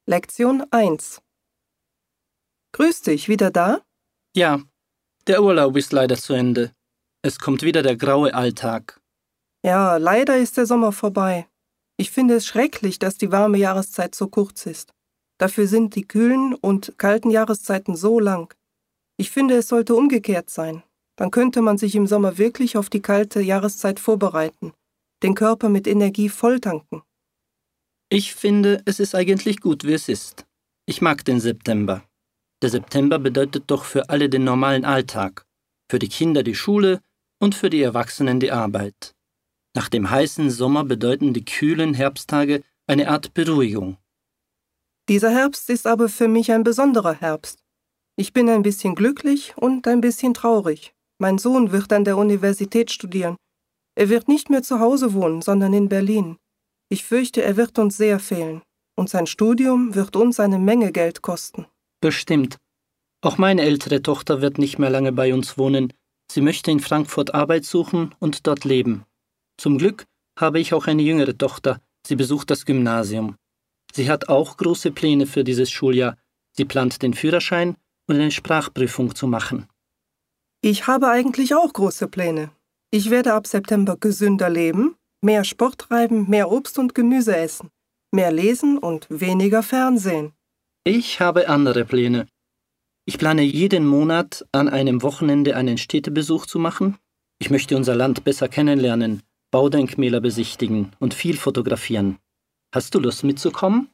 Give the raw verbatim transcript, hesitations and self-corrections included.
Lektion eins. Grüß dich, wieder da? Ja, der Urlaub ist leider zu Ende. Es kommt wieder der graue Alltag. Ja, leider ist der Sommer vorbei. Ich finde es schrecklich, dass die warme Jahreszeit so kurz ist. Dafür sind die kühlen und kalten Jahreszeiten so lang. Ich finde, es sollte umgekehrt sein. Dann könnte man sich im Sommer wirklich auf die kalte Jahreszeit vorbereiten, den Körper mit Energie volltanken. Ich finde, es ist eigentlich gut, wie es ist. Ich mag den September. Der September bedeutet doch für alle den normalen Alltag, für die Kinder die Schule und für die Erwachsenen die Arbeit. Nach dem heißen Sommer bedeuten die kühlen Herbsttage eine Art Beruhigung. Dieser Herbst ist aber für mich ein besonderer Herbst. Ich bin ein bisschen glücklich und ein bisschen traurig. Mein Sohn wird an der Universität studieren. Er wird nicht mehr zu Hause wohnen, sondern in Berlin. Ich fürchte, er wird uns sehr fehlen. Und sein Studium wird uns eine Menge Geld kosten. Bestimmt. Auch meine ältere Tochter wird nicht mehr lange bei uns wohnen. Sie möchte in Frankfurt Arbeit suchen und dort leben. Zum Glück habe ich auch eine jüngere Tochter. Sie besucht das Gymnasium. Sie hat auch große Pläne für dieses Schuljahr. Sie plant den Führerschein und eine Sprachprüfung zu machen. Ich habe eigentlich auch große Pläne. Ich werde ab September gesünder leben, mehr Sport treiben, mehr Obst und Gemüse essen, mehr lesen und weniger Fernsehen. Ich habe andere Pläne. Ich plane jeden Monat an einem Wochenende einen Städtebesuch zu machen. Ich möchte unser Land besser kennenlernen, Baudenkmäler besichtigen und viel fotografieren. Hast du Lust mitzukommen?